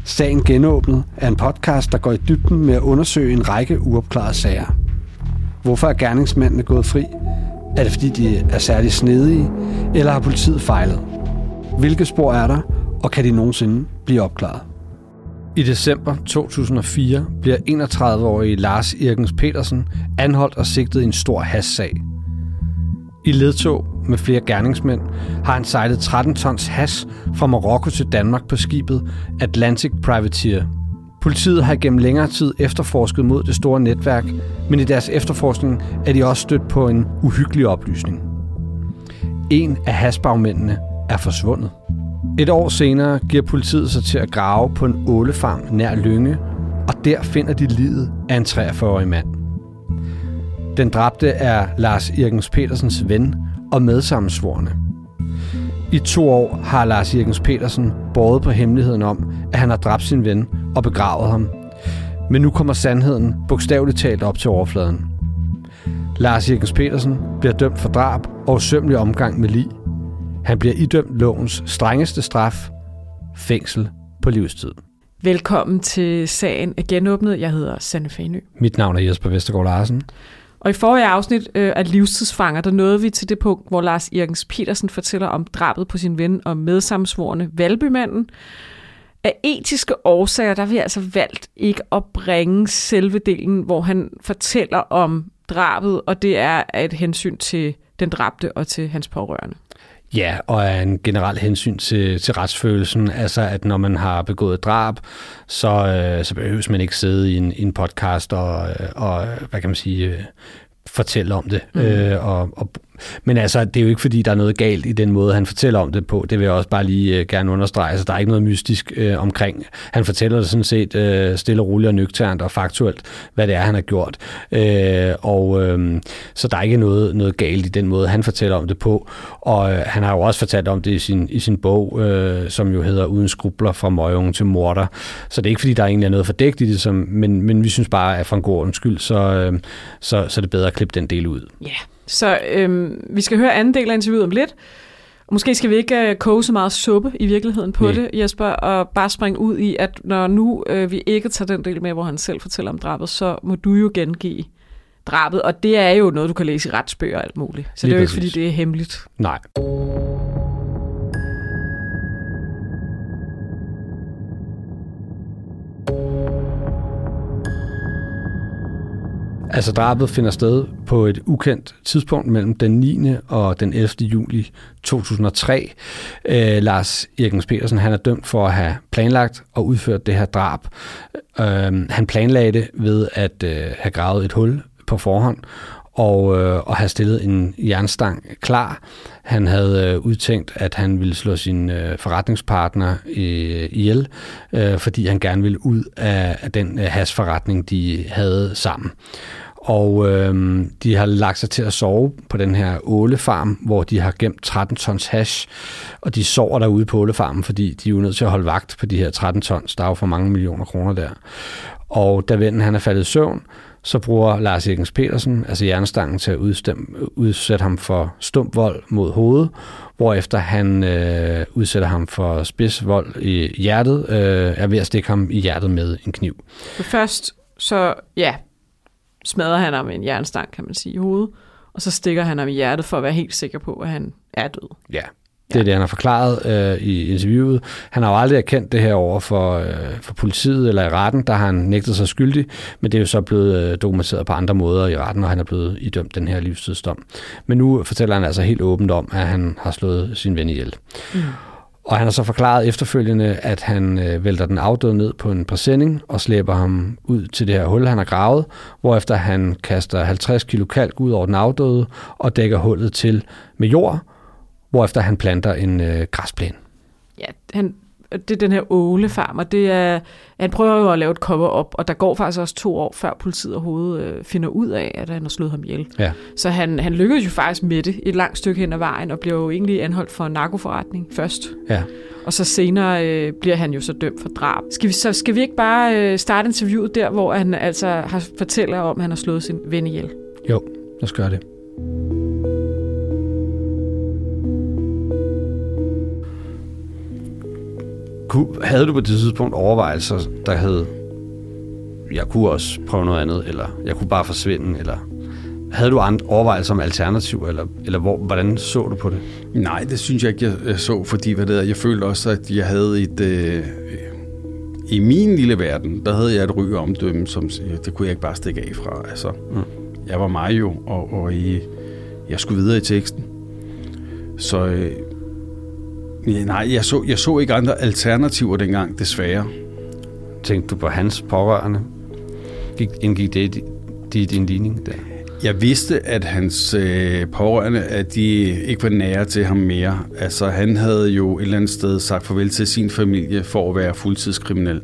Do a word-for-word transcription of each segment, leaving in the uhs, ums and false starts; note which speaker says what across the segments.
Speaker 1: Sagen genåbnet er en podcast, der går i dybden med at undersøge en række uopklarede sager. Hvorfor er gerningsmændene gået fri? Er det fordi, de er særlig snedige, eller har politiet fejlet? Hvilke spor er der, og kan de nogensinde blive opklaret? I december to tusind og fire bliver enogtredive-årige Lars Irgens Petersen anholdt og sigtet i en stor hashsag. I ledtog med flere gerningsmænd har han sejlet tretten tons hash fra Marokko til Danmark på skibet Atlantic Privateer. Politiet har igennem længere tid efterforsket mod det store netværk, men i deres efterforskning er de også stødt på en uhyggelig oplysning. En af hashbagmændene er forsvundet. Et år senere giver politiet sig til at grave på en ålefarm nær Lynge, og der finder de liget af en treogfyrre-årig mand. Den dræbte er Lars Irgens Petersens ven og medsammensvorne. I to år har Lars Irgens Petersen båret på hemmeligheden om, at han har dræbt sin ven og begravet ham. Men nu kommer sandheden bogstaveligt talt op til overfladen. Lars Irgens Petersen bliver dømt for drab og usømmelig omgang med lig. Han bliver idømt lovens strengeste straf, fængsel på livstid.
Speaker 2: Velkommen til Sagen er genåbnet. Jeg hedder Sanne Fanø.
Speaker 1: Mit navn er Jesper Vestergaard Larsen.
Speaker 2: Og i forrige afsnit øh, af Livstidsfanger, der nåede vi til det punkt, hvor Lars Irgens Petersen fortæller om drabet på sin ven og medsammensvorne Valbymanden. Af etiske årsager, der har vi altså valgt ikke at bringe selve delen, hvor han fortæller om drabet, og det er af et hensyn til den dræbte og til hans pårørende.
Speaker 1: Ja, og af en generel hensyn til, til retsfølelsen, altså at når man har begået drab, så, øh, så behøves man ikke sidde i en, i en podcast og, og, hvad kan man sige, øh, fortælle om det. Mm. Øh, og, og, men altså, det er jo ikke fordi, der er noget galt i den måde, han fortæller om det på. Det vil jeg også bare lige øh, gerne understrege. Altså, der er ikke noget mystisk øh, omkring. Han fortæller det sådan set øh, stille og roligt og nøgternt og faktuelt, hvad det er, han har gjort. Øh, og øh, så der er ikke noget, noget galt i den måde, han fortæller om det på. Og øh, han har jo også fortalt om det i sin, i sin bog, øh, som jo hedder Uden skrubler fra møgunge til morder. Så det er ikke fordi, der egentlig er noget fordækt i det, som, men, men vi synes bare, at for en god undskyld, så, øh, så, så er det bedre at klippe den del ud.
Speaker 2: Ja. Yeah. Så øhm, vi skal høre anden del af interviewet om lidt. Og måske skal vi ikke øh, koge så meget suppe i virkeligheden på Nej. det, Jesper, og bare springe ud i, at når nu øh, vi ikke tager den del med, hvor han selv fortæller om drabet, så må du jo gengive drabet. Og det er jo noget, du kan læse i retsbøger og alt muligt. Så Lige det er jo præcis. Ikke, fordi det er hemmeligt.
Speaker 1: Nej. Altså drabet finder sted på et ukendt tidspunkt mellem den niende og den ellevte juli to tusind og tre. Øh, Lars Irgens Petersen, han er dømt for at have planlagt og udført det her drab. Øh, han planlagde det ved at øh, have gravet et hul på forhånd og, øh, og have stillet en jernstang klar. Han havde øh, udtænkt, at han ville slå sin øh, forretningspartner øh, ihjel, øh, fordi han gerne ville ud af, af den øh, hashforretning, de havde sammen. Og øh, de har lagt sig til at sove på den her ålefarm, hvor de har gemt tretten tons hash, og de sover derude på ålefarmen, fordi de er jo nødt til at holde vagt på de her tretten tons. Der er jo for mange millioner kroner der. Og da vennen han er faldet i søvn, så bruger Lars Irgens Petersen, altså jernstangen, til at udstemme, udsætte ham for stump vold mod hovedet, hvorefter han øh, udsætter ham for spids vold i hjertet, øh, er ved at stikke ham i hjertet med en kniv.
Speaker 2: For først, så ja, smadrer han ham med en jernstang, kan man sige, i hovedet, og så stikker han ham i hjertet for at være helt sikker på, at han er død.
Speaker 1: Ja. Det er det, han har forklaret øh, i interviewet. Han har jo aldrig erkendt det her over for, øh, for politiet eller i retten. Der har han nægtet sig skyldig, men det er jo så blevet øh, dokumenteret på andre måder i retten, og han er blevet idømt den her livstidsdom. Men nu fortæller han altså helt åbent om, at han har slået sin ven ihjel. Mm. Og han har så forklaret efterfølgende, at han øh, vælter den afdøde ned på en præsending og slæber ham ud til det her hul, han har gravet, hvorefter han kaster halvtreds kilo kalk ud over den afdøde og dækker hullet til med jord, hvorefter han planter en øh, græsplæne.
Speaker 2: Ja, han, det er den her ålefarm, og det er, han prøver jo at lave et cover-up, og der går faktisk også to år, før politiet overhovedet øh, finder ud af, at han har slået ham ihjel. Ja. Så han, han lykkedes jo faktisk med det et langt stykke hen ad vejen, og bliver jo egentlig anholdt for en narkoforretning først. Ja. Og så senere øh, bliver han jo så dømt for drab. Skal vi, så skal vi ikke bare øh, starte interviewet der, hvor han altså har fortæller om, at han har slået sin ven ihjel?
Speaker 1: Jo, lad os gøre det. havde du på det tidspunkt overvejelser, der hed, jeg kunne også prøve noget andet, eller jeg kunne bare forsvinde, eller havde du andre overvejelser om alternativer, eller, eller hvor, hvordan så du på det?
Speaker 3: Nej, det synes jeg ikke, jeg så, fordi hvad det er, jeg følte også, at jeg havde et... Øh, i min lille verden, der havde jeg et rygeomdømme, som det kunne jeg ikke bare stikke af fra. Altså, mm. jeg var mig jo, og, og i, jeg skulle videre i teksten. Så øh, nej, jeg så, jeg så ikke andre alternativer dengang, desværre.
Speaker 1: Tænkte du på hans pårørende? Gik, indgik det i din ligning der?
Speaker 3: Jeg vidste, at hans øh, pårørende, at de ikke var nære til ham mere. Altså, han havde jo et eller andet sted sagt farvel til sin familie for at være fuldtidskriminel.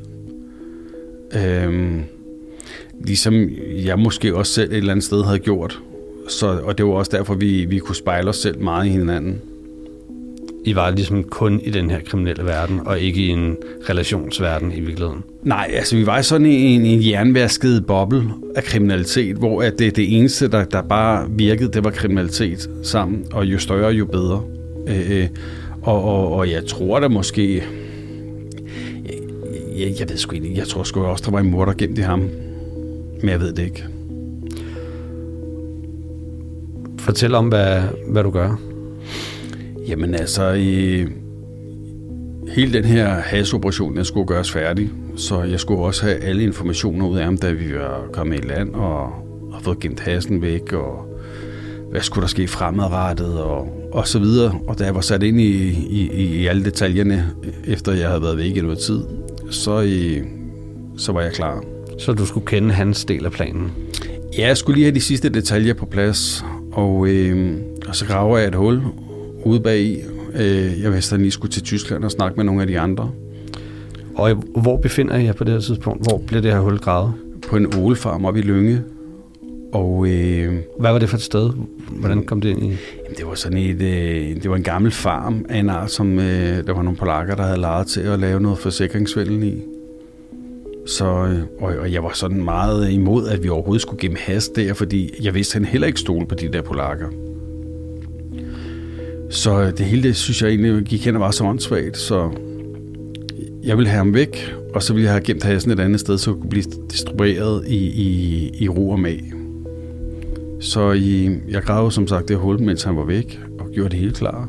Speaker 3: Øhm, ligesom jeg måske også selv et eller andet sted havde gjort. Så, og det var også derfor, vi, vi kunne spejle os selv meget i hinanden.
Speaker 1: I var ligesom kun i den her kriminelle verden, og ikke i en relationsverden i virkeligheden?
Speaker 3: Nej, altså vi var sådan i en, en jernvasket boble af kriminalitet, hvor at det, det eneste, der, der bare virkede, det var kriminalitet sammen, og jo større, jo bedre. Øh, og, og, og jeg tror da måske... Jeg, jeg, jeg ved sgu ikke, jeg tror sgu også, der var en morder gemt i ham, men jeg ved det ikke.
Speaker 1: Fortæl om, hvad, hvad du gør.
Speaker 3: Jamen altså, i hele den her hasoperation, den skulle gøres færdig, så jeg skulle også have alle informationer ud af ham, da vi var kommet i land og har fået gemt hasen væk, og hvad skulle der ske fremadrettet, og, og så videre. Og da jeg var sat ind i, i, i alle detaljerne, efter jeg havde været væk i noget tid, så, i, så var jeg klar.
Speaker 1: Så du skulle kende hans del af planen?
Speaker 3: Ja, jeg skulle lige have de sidste detaljer på plads, og, øh, og så graver jeg et hul ude bagi. Jeg vidste, at jeg lige skulle til Tyskland og snakke med nogle af de andre.
Speaker 1: Og hvor befinder I jer på det her tidspunkt? Hvor blev det her hul gravet?
Speaker 3: På en ålefarm oppe i Lynge. Og, øh,
Speaker 1: hvad var det for et sted? Hvordan kom det ind i?
Speaker 3: Jamen, det var sådan et, øh, det var en gammel farm af en art, som øh, der var nogle polakker, der havde lejet til at lave noget forsikringsvælden i. Så, øh, og, og jeg var sådan meget imod, at vi overhovedet skulle gemme has der, fordi jeg vidste, at han heller ikke stole på de der polakker. Så det hele, det synes jeg egentlig gik hen og var så åndssvagt, så jeg ville have ham væk, og så ville jeg have gemt hasen et andet sted, så det kunne blive distribueret i, i, i ro og mag. Så i, jeg gravede som sagt det hul, mens han var væk, og gjorde det helt klar.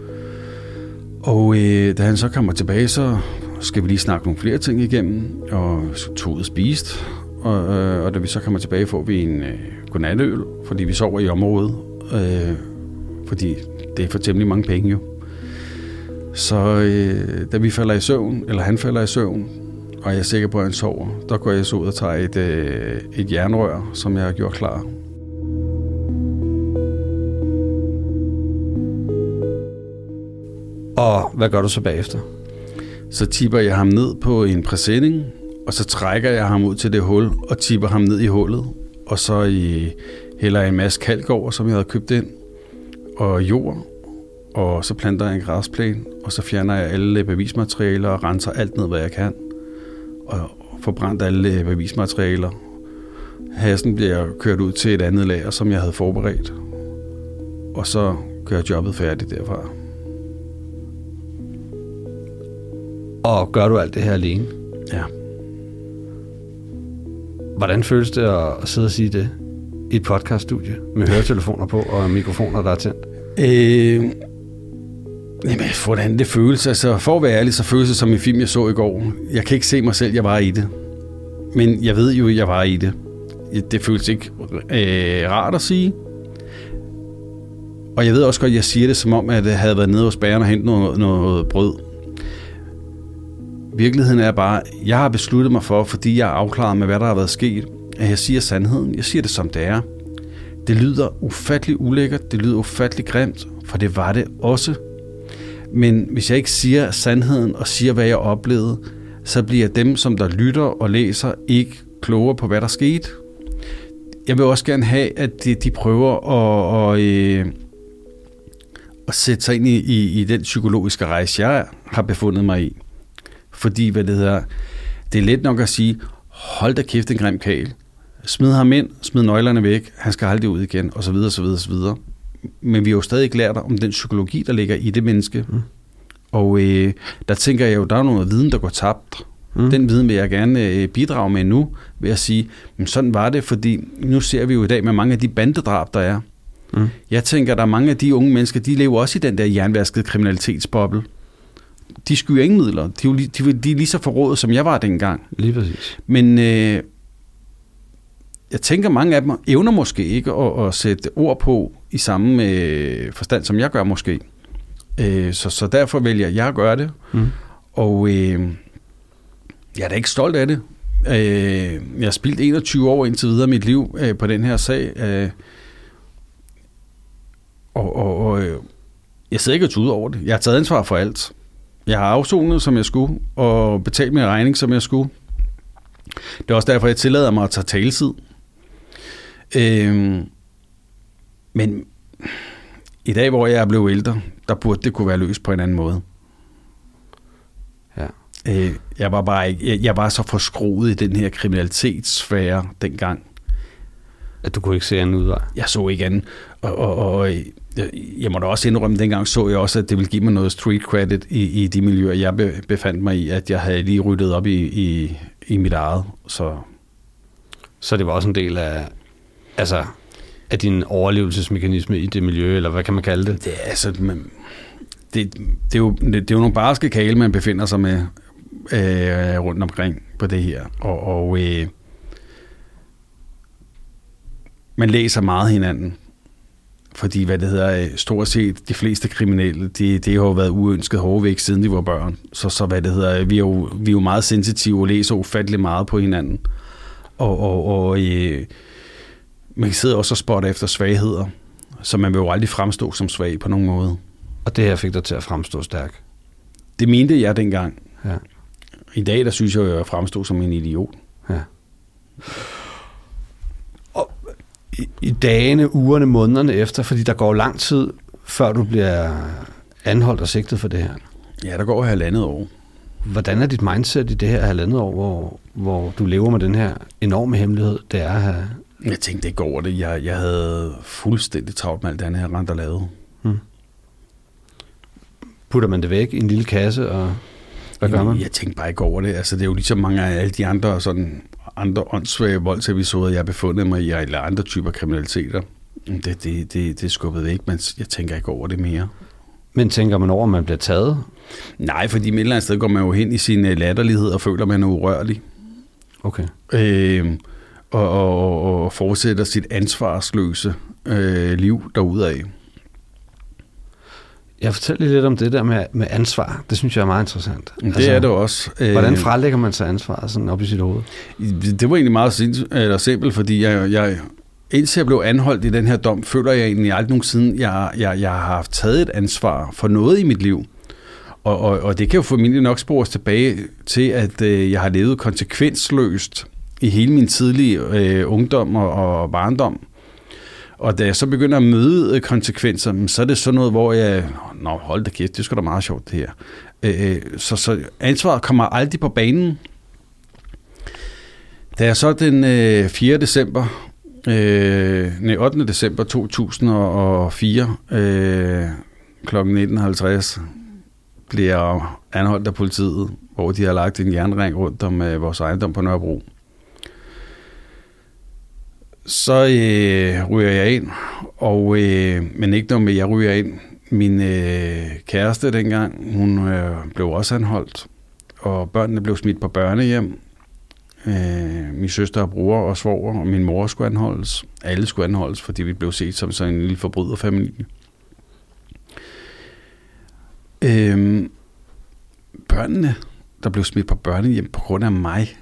Speaker 3: Og øh, da han så kommer tilbage, så skal vi lige snakke nogle flere ting igennem, og tog ud og spiste. Og, øh, og da vi så kommer tilbage, får vi en øh, godnatøl, fordi vi sover i området, øh, fordi det er for temmelig mange penge jo. Så øh, da vi falder i søvn, eller han falder i søvn, og jeg er sikker på, at han sover, der går jeg så ud og tager et, øh, et jernrør, som jeg har gjort klar.
Speaker 1: Og hvad gør du så bagefter?
Speaker 3: Så tipper jeg ham ned på en præsending, og så trækker jeg ham ud til det hul, og tipper ham ned i hullet, og så i, hælder jeg en masse kalk over, som jeg havde købt ind, og jord, og så planter jeg en græsplæne, og så fjerner jeg alle bevismaterialer og renser alt ned, hvad jeg kan, og får brændt alle bevismaterialer. Hasen bliver kørt ud til et andet lager, som jeg havde forberedt, og så kører jobbet færdigt derfra.
Speaker 1: Og gør du alt det her alene?
Speaker 3: Ja. Hvordan
Speaker 1: føles det at sidde og sige det i et podcaststudie med høretelefoner på og mikrofoner, der er tændt?
Speaker 3: Øh, jamen, hvordan det føles? Altså, for at være ærlig, så føles det som en film, jeg så i går. Jeg kan ikke se mig selv, jeg var i det. Men jeg ved jo, jeg var i det. Det føles ikke øh, rart at sige. Og jeg ved også godt, at jeg siger det, som om, at jeg havde været nede hos bageren og hentet noget, noget brød. Virkeligheden er bare, jeg har besluttet mig for, fordi jeg er afklaret med, hvad der har været sket, at jeg siger sandheden. Jeg siger det, som det er. Det lyder ufattelig ulækkert, det lyder ufattelig grimt, for det var det også. Men hvis jeg ikke siger sandheden og siger, hvad jeg oplevede, så bliver dem, som der lytter og læser, ikke klogere på, hvad der skete. Jeg vil også gerne have, at de, de prøver at, at, øh, at sætte sig ind i, i, i den psykologiske rejse, jeg har befundet mig i. Fordi, hvad det hedder, det er let nok at sige, hold da kæft, en grim kæl. Smid ham ind, smid nøglerne væk, han skal aldrig ud igen, og så videre, så videre, så videre. Men vi har jo stadig ikke lært om den psykologi, der ligger i det menneske. Mm. Og øh, der tænker jeg jo, der er noget viden, der går tabt. Mm. Den viden vil jeg gerne øh, bidrage med nu, ved at sige, men sådan var det, fordi nu ser vi jo i dag med mange af de bandedrab, der er. Mm. Jeg tænker, der er mange af de unge mennesker, de lever også i den der jernvaskede kriminalitetsboble. De skyer ingen midler. De er, de, de er lige så forrådet, som jeg var dengang.
Speaker 1: Lige præcis.
Speaker 3: Men øh, jeg tænker, mange af dem evner måske ikke at, at sætte ord på i samme øh, forstand, som jeg gør måske. Øh, så, så derfor vælger jeg at gøre det. Mm. Og øh, jeg er da ikke stolt af det. Øh, jeg har spildt enogtyve år indtil videre af mit liv øh, på den her sag. Øh, og og, og øh, jeg sidder ikke og tuder over det. Jeg har taget ansvar for alt. Jeg har afsonet, som jeg skulle, og betalt min regning, som jeg skulle. Det er også derfor, jeg tillader mig at tage taletid. Øhm, men i dag, hvor jeg er blevet ældre, der burde det kunne være løst på en anden måde.
Speaker 1: Ja.
Speaker 3: Øh, jeg var bare ikke, jeg, jeg var så forskruet i den her kriminalitetssfære dengang.
Speaker 1: At du kunne ikke se anden udvej?
Speaker 3: Jeg så ikke anden. Og, og, og jeg, jeg må da også indrømme, dengang så jeg også, at det ville give mig noget street credit i, i de miljøer, jeg befandt mig i, at jeg havde lige ryddet op i, i, i mit eget. Så.
Speaker 1: så det var også en del af, altså, af din overlevelsesmekanisme i det miljø, eller hvad kan man kalde det?
Speaker 3: Det er, altså, man, det, det er, jo, det, det er jo nogle barske kale, man befinder sig med øh, rundt omkring på det her. Og, og øh, man læser meget hinanden. Fordi, hvad det hedder, stort set de fleste kriminelle, de, de har jo været uønsket hårdvæk, siden de var børn. Så, så hvad det hedder, vi er, jo, vi er jo meget sensitive og læser ufattelig meget på hinanden. Og, og, og øh, man sidder også og spotter efter svagheder, så man vil jo aldrig fremstå som svag på nogen måde.
Speaker 1: Og det her fik dig til at fremstå stærk?
Speaker 3: Det mente jeg dengang.
Speaker 1: Ja.
Speaker 3: I dag, der synes jeg jo, at jeg fremstod som en idiot.
Speaker 1: Ja. Og i, i dagene, ugerne, månederne efter, fordi der går lang tid, før du bliver anholdt og sigtet for det her.
Speaker 3: Ja, der går halvandet år.
Speaker 1: Hvordan er dit mindset i det her halvandet år, hvor, hvor du lever med den her enorme hemmelighed, det er at have...
Speaker 3: Jeg tænkte ikke over det. Jeg, jeg havde fuldstændig travlt med alt det andet, jeg rent og lavede. Hmm.
Speaker 1: Putter man det væk i en lille kasse, og hvad gør man?
Speaker 3: Jeg tænkte bare ikke over det. Altså, det er jo ligesom mange af alle de andre, sådan, andre åndssvage voldsepisoder, jeg har befundet mig i, eller andre typer kriminaliteter. Det, det, det, det er skubbet væk, men jeg tænker ikke over det mere.
Speaker 1: Men tænker man over, at man bliver taget?
Speaker 3: Nej, fordi med et eller andet sted går man jo hen i sin latterlighed og føler, at man er urørlig.
Speaker 1: Okay.
Speaker 3: Øh, og, og, og fortsætter sit ansvarsløse øh, liv derudad.
Speaker 1: Jeg fortæller lidt om det der med, med ansvar. Det synes jeg er meget interessant.
Speaker 3: Det altså, er det også.
Speaker 1: Hvordan frelægger man sig ansvar sådan op i sit hoved?
Speaker 3: Det var egentlig meget simpelt, fordi jeg, jeg, indtil jeg blev anholdt i den her dom, føler jeg egentlig aldrig nogensinde, jeg, jeg, jeg har haft taget et ansvar for noget i mit liv. Og, og, og det kan jo formentlig nok spores tilbage til, at øh, jeg har levet konsekvensløst i hele min tidlige øh, ungdom og, og barndom. Og da jeg så begynder at møde konsekvenser, så er det sådan noget, hvor jeg... Nå, hold da kæft, det er sgu da meget sjovt, det her. Øh, så, så ansvaret kommer aldrig på banen. Da jeg så den øh, fjerde december, øh, nej, ottende december to tusind og fire, øh, klokken nitten halvtreds, blev jeg anholdt af politiet, hvor de har lagt en jernring rundt om øh, vores ejendom på Nørrebro. Så øh, ryger jeg ind, og, øh, men ikke noget med, jeg ryger ind. Min øh, kæreste dengang, hun øh, blev også anholdt, og børnene blev smidt på børnehjem. Øh, min søster og bror og svoger og min mor skulle anholdes. Alle skulle anholdes, fordi vi blev set som sådan en lille forbryderfamilie. Øh, børnene, der blev smidt på børnehjem på grund af mig.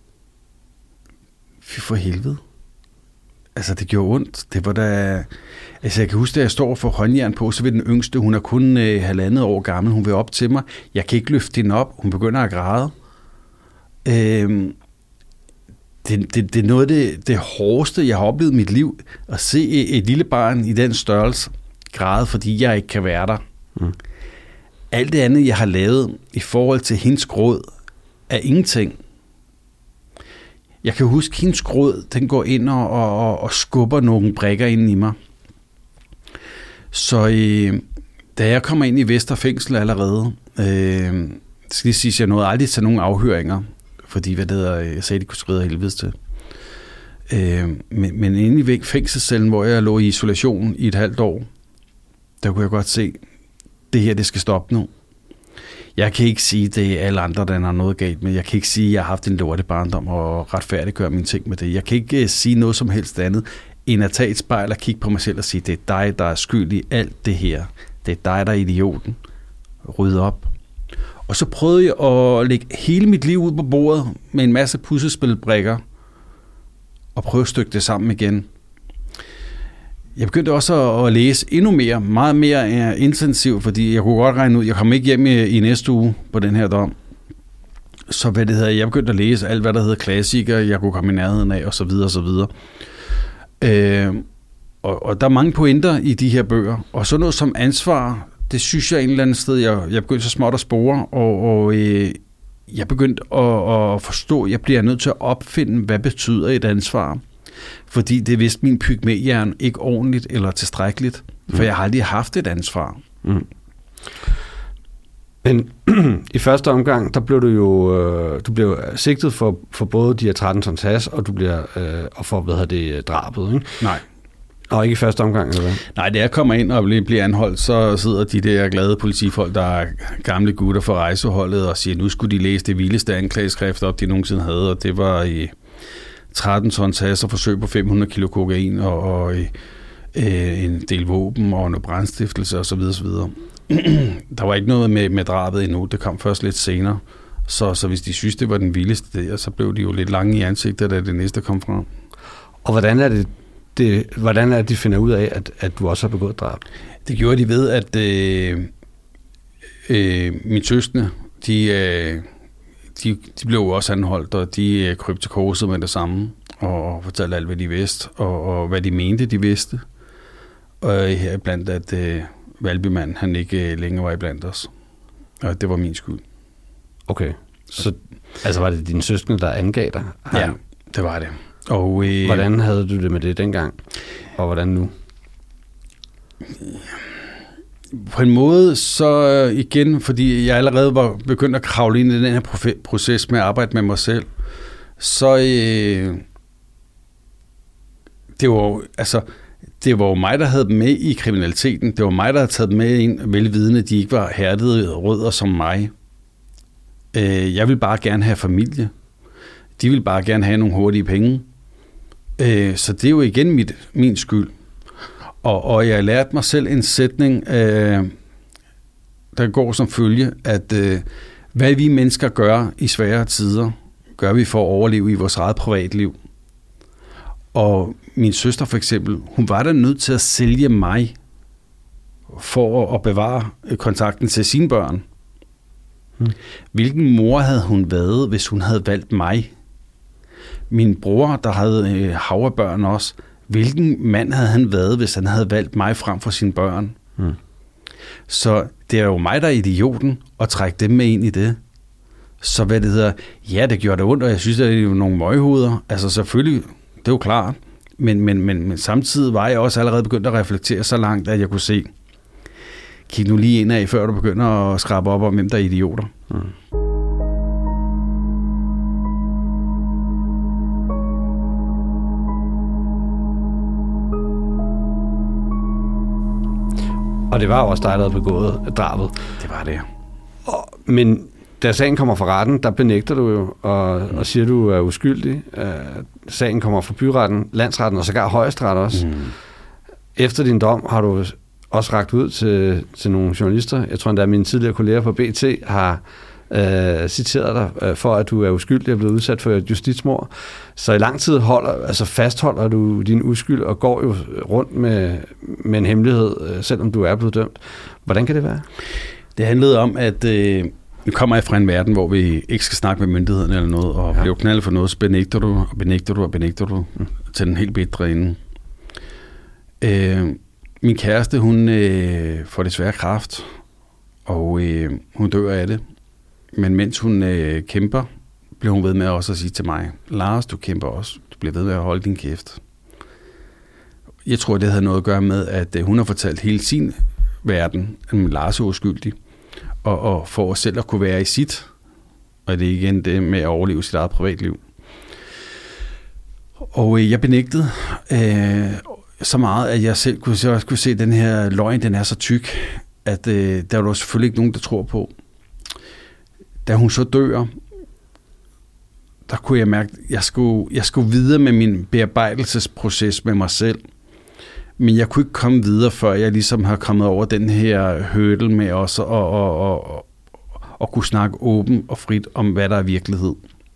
Speaker 3: Fy for helvede. Altså, det gjorde ondt. Det var da... Altså, jeg kan huske, at jeg står for håndjern på, så ved den yngste, hun er kun øh, halvandet år gammel, hun vil op til mig. Jeg kan ikke løfte hende op. Hun begynder at græde. Øh, det, det, det er noget af det, det hårdeste, jeg har oplevet i mit liv, at se et, et lille barn i den størrelse græde, fordi jeg ikke kan være der. Mm. Alt det andet, jeg har lavet i forhold til hendes gråd, er ingenting. Jeg kan huske, at hendes gråd, den går ind og, og, og skubber nogle brikker ind i mig. Så øh, da jeg kommer ind i Vestre Fængsel allerede, Øh, det skal lige sige, at jeg nåede aldrig til nogle afhøringer, fordi hvad det hedder, jeg sagde, de kunne skride af helvedes til. Øh, men, men inde i fængselscellen, hvor jeg lå i isolation i et halvt år, der kunne jeg godt se, det her, det skal stoppe nu. Jeg kan ikke sige, det er alle andre, der har noget galt med. Jeg kan ikke sige, at jeg har haft en lorte barndom og retfærdiggøre mine ting med det. Jeg kan ikke uh, sige noget som helst andet, end at tage et spejl og kigge på mig selv og sige, det er dig, der er skyld i alt det her. Det er dig, der er idioten. Rydde op. Og så prøvede jeg at lægge hele mit liv ud på bordet med en masse puslespilbrikker og prøve at stykke det sammen igen. Jeg begyndte også at læse endnu mere, meget mere intensivt, fordi jeg kunne godt regne ud, jeg kom ikke hjem i, i næste uge på den her dom. Så hvad det hedder, jeg begyndte at læse alt, hvad der hedder klassikere, jeg kunne komme i nærheden af, og så videre, og så videre. Øh, og, og der er mange pointer i de her bøger, og så noget som ansvar, det synes jeg en eller anden sted, jeg, jeg begyndte så småt at spore, og, og øh, jeg begyndte at, at forstå, at jeg bliver nødt til at opfinde, hvad betyder et ansvar. Fordi det vidste min pygmæhjerne ikke ordentligt eller tilstrækkeligt, for mm. jeg har aldrig haft et ansvar.
Speaker 1: Mm. Men i første omgang, der blev du jo øh, du blev sigtet for, for både de her tretten tons hash, og du bliver øh, og for hvad hedder det drabet, ikke?
Speaker 3: Nej.
Speaker 1: Og ikke i første omgang, eller hvad?
Speaker 3: Nej, da jeg kommer ind og bliver anholdt, så sidder de der glade politifolk, der er gamle gutter fra rejseholdet, og siger, nu skulle de læse det vildeste anklageskrift op, de nogensinde havde, og det var i tretten tons hash og forsøg på fem hundrede kilo kokain, og, og øh, en del våben, og noget brandstiftelse, osv. osv. Der var ikke noget med, med drabet endnu, det kom først lidt senere. Så, så hvis de synes, det var den vildeste der, så blev de jo lidt lange i ansigtet, da det næste kom frem.
Speaker 1: Og hvordan er det, det, hvordan er det de finder ud af, at, at du også har begået drab?
Speaker 3: Det gjorde de ved, at øh, øh, mine søskende, de, øh, de, de blev også anholdt, og de øh, kryb til korset med det samme, og fortalte alt, hvad de vidste, og, og hvad de mente, de vidste. Og her blandt at øh, Valbymand, han ikke øh, længere var iblandt os. Og det var min skyld.
Speaker 1: Okay, så altså var det dine søskende, der angav dig? Han...
Speaker 3: Ja, det var det. Og, øh,
Speaker 1: hvordan havde du det med det dengang, og hvordan nu?
Speaker 3: På en måde, så igen, fordi jeg allerede var begyndt at kravle ind i den her proces med at arbejde med mig selv, så øh, det var altså det var jo mig, der havde dem med i kriminaliteten. Det var mig, der havde taget dem med ind, velvidende, at de ikke var hærdede rødder som mig. Øh, jeg ville bare gerne have familie. De ville bare gerne have nogle hurtige penge. Øh, så det er jo igen mit, min skyld. Og, og jeg lærte mig selv en sætning, øh, der går som følge, at øh, hvad vi mennesker gør i svære tider, gør vi for at overleve i vores eget privatliv. Og min søster for eksempel, hun var da nødt til at sælge mig for at bevare kontakten til sine børn. Hmm. Hvilken mor havde hun været, hvis hun havde valgt mig? Min bror, der havde havrebørn også, hvilken mand havde han været, hvis han havde valgt mig frem for sine børn? Hmm. Så det er jo mig, der er idioten, og trække dem med ind i det. Så hvad det hedder, ja, det gjorde det ondt, og jeg synes, at det er jo nogle møghoveder. Altså selvfølgelig, det er jo klart. Men, men, men, men samtidig var jeg også allerede begyndt at reflektere så langt, at jeg kunne se, kig nu lige ind af, før du begynder at skrabe op om, hvem der er idioter. Hmm.
Speaker 1: Og det var jo også dig, der havde begået drabet.
Speaker 3: Det var det.
Speaker 1: Og, men da sagen kommer fra retten, der benægter du jo, og, mm. og siger, du er uskyldig. Uh, sagen kommer fra byretten, landsretten og sågar højesteret også. Mm. Efter din dom har du også rakt ud til, til nogle journalister. Jeg tror endda, at mine tidligere kolleger på B T har uh, citeret dig uh, for, at du er uskyldig og blevet udsat for et justitsmord. Så i lang tid holder, altså fastholder du din uskyld og går jo rundt med, med en hemmelighed, uh, selvom du er blevet dømt. Hvordan kan det være?
Speaker 3: Det handlede om, at øh, nu kommer jeg fra en verden, hvor vi ikke skal snakke med myndighederne eller noget, og ja. Bliver knaldet for noget, så benægter du, og benægter du, og benægter du mm. til den helt bedre ende. Øh, min kæreste, hun øh, får desværre kræft, og øh, hun dør af det. Men mens hun øh, kæmper, bliver hun ved med også at sige til mig, Lars, du kæmper også. Du bliver ved med at holde din kæft. Jeg tror, det havde noget at gøre med, at øh, hun har fortalt hele sin verden, at Lars er uskyldig. og, og for selv at kunne være i sit, og det er igen det med at overleve sit eget privatliv. Og øh, jeg benægtede øh, så meget, at jeg selv kunne, så også kunne se, at den her løgn, den er så tyk, at øh, der var selvfølgelig ikke nogen, der tror på. Da hun så dør, der kunne jeg mærke, at jeg skulle, jeg skulle videre med min bearbejdelsesproces med mig selv. Men jeg kunne ikke komme videre, før jeg ligesom har kommet over den her hurdle med os, og, og, og, og, og kunne snakke åbent og frit om, hvad der er virkelighed.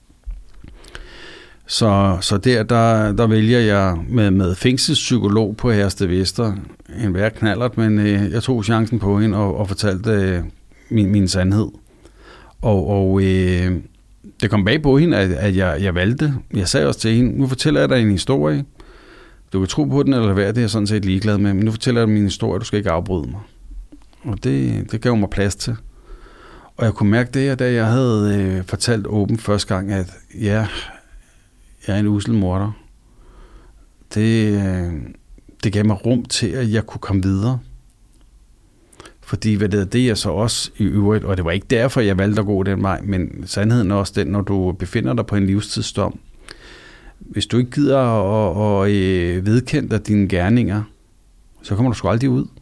Speaker 3: Så, så der, der, der vælger jeg med, med fængselspsykolog på Herstedvester, en værre knallert, men øh, jeg tog chancen på hende og, og fortalte øh, min, min sandhed. Og, og øh, det kom bag på hende, at, at jeg, jeg valgte. Jeg sagde også til hende, nu fortæller jeg dig en historie. Du kan tro på den, eller hvad, det er jeg sådan set ligeglad med, men nu fortæller jeg dig min historie, du skal ikke afbryde mig. Og det, det gav mig plads til. Og jeg kunne mærke det, da jeg havde øh, fortalt åbent første gang, at ja, jeg er en usel morder. Det, øh, det gav mig rum til, at jeg kunne komme videre. Fordi hvad det er, det er så også i øvrigt, og det var ikke derfor, jeg valgte at gå den vej, men sandheden er også den, når du befinder dig på en livstidsdom. Hvis du ikke gider at, at, at vedkende dig dine gerninger, så kommer du sgu aldrig ud.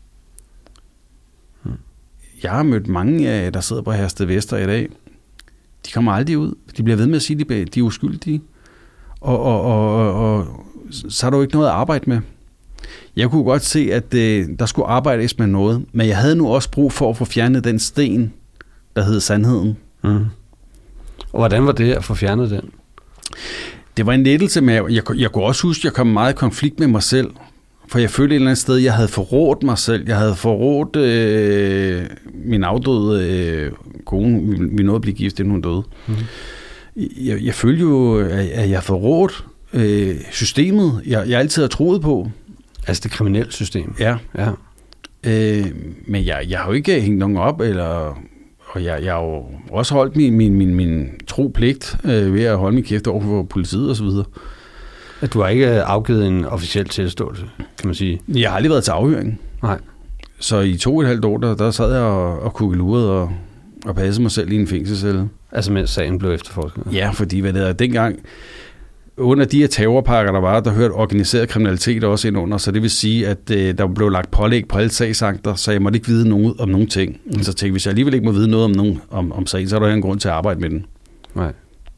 Speaker 3: Hmm. Jeg har mødt mange af, der sidder på Herstedvester i dag. De kommer aldrig ud. De bliver ved med at sige, at de er uskyldige. Og, og, og, og så har du ikke noget at arbejde med. Jeg kunne godt se, at øh, der skulle arbejdes med noget, men jeg havde nu også brug for at få fjernet den sten, der hed sandheden.
Speaker 1: Mm. Og hvordan var det at få fjernet den?
Speaker 3: Det var en lettelse med, jeg, jeg kunne også huske, at jeg kom meget i konflikt med mig selv, for jeg følte et eller andet sted, at jeg havde forrådt mig selv. Jeg havde forrådt øh, min afdøde øh, kone. Vi nåede at blive gift, inden hun døde. Mm. Jeg, jeg følte jo, at jeg forrådt øh, systemet, jeg, jeg altid har troet på.
Speaker 1: Altså det kriminelle system?
Speaker 3: Ja.
Speaker 1: ja.
Speaker 3: Øh, men jeg, jeg har jo ikke hængt nogen op, eller, og jeg, jeg har jo også holdt min, min, min, min tropligt øh, ved at holde min kæft over for politiet og så videre.
Speaker 1: At du har ikke afgivet en officiel tilståelse, kan man sige?
Speaker 3: Jeg har aldrig været til afhøring.
Speaker 1: Nej.
Speaker 3: Så i to og et halvt år, der, der sad jeg og, og kukkelurede og, og passede mig selv i en fængselscelle.
Speaker 1: Altså mens sagen blev efterforsket?
Speaker 3: Ja, fordi hvad det er, dengang, under de her terrorpakker, der var, der hørte organiseret kriminalitet også ind under, så det vil sige, at øh, der blev lagt pålæg på alle sagsakter, så jeg måtte ikke vide noget om nogen ting. Mm. Så tænkte jeg, hvis jeg alligevel ikke må vide noget om, nogen, om, om sagen, så er der en grund til at arbejde med den.
Speaker 1: Nej.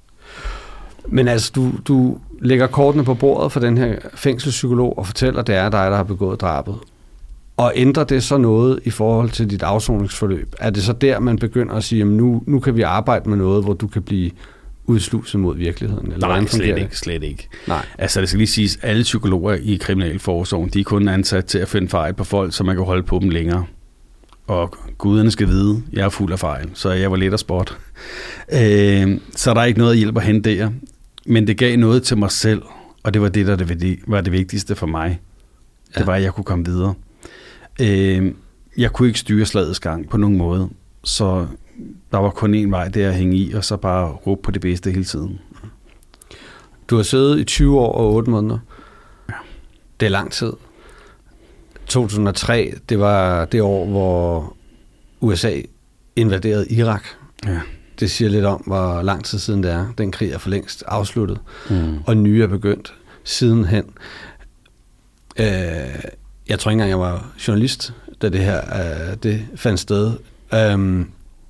Speaker 1: Men altså, du, du lægger kortene på bordet for den her fængselspsykolog og fortæller, at det er dig, der har begået drabet. Og ændrer det så noget i forhold til dit afsoningsforløb? Er det så der, man begynder at sige, at nu, nu kan vi arbejde med noget, hvor du kan blive udsluset mod virkeligheden? Eller
Speaker 3: Nej, slet ikke, slet ikke.
Speaker 1: Nej.
Speaker 3: Altså, det skal lige siges, alle psykologer i kriminalforsorgen, de er kun ansat til at finde fejl på folk, så man kan holde på dem længere. Og guderne skal vide, jeg er fuld af fejl, så jeg var lidt af spot. Øh, så der er ikke noget at hjælpe at hente der. Men det gav noget til mig selv, og det var det, der var det vigtigste for mig. Ja. Det var, at jeg kunne komme videre. Øh, jeg kunne ikke styre slagets gang på nogen måde, så der var kun én vej, det at hænge i, og så bare råbe på det bedste hele tiden.
Speaker 1: Du har siddet i tyve år og otte måneder.
Speaker 3: Ja.
Speaker 1: Det er lang tid. to tusind og tre, det var det år, hvor U S A invaderede Irak.
Speaker 3: Ja.
Speaker 1: Det siger lidt om, hvor lang tid siden det er. Den krig er for længst afsluttet, mm. og nye er begyndt sidenhen. Øh, jeg tror ikke engang, jeg var journalist, da det her øh, det fandt sted. Øh,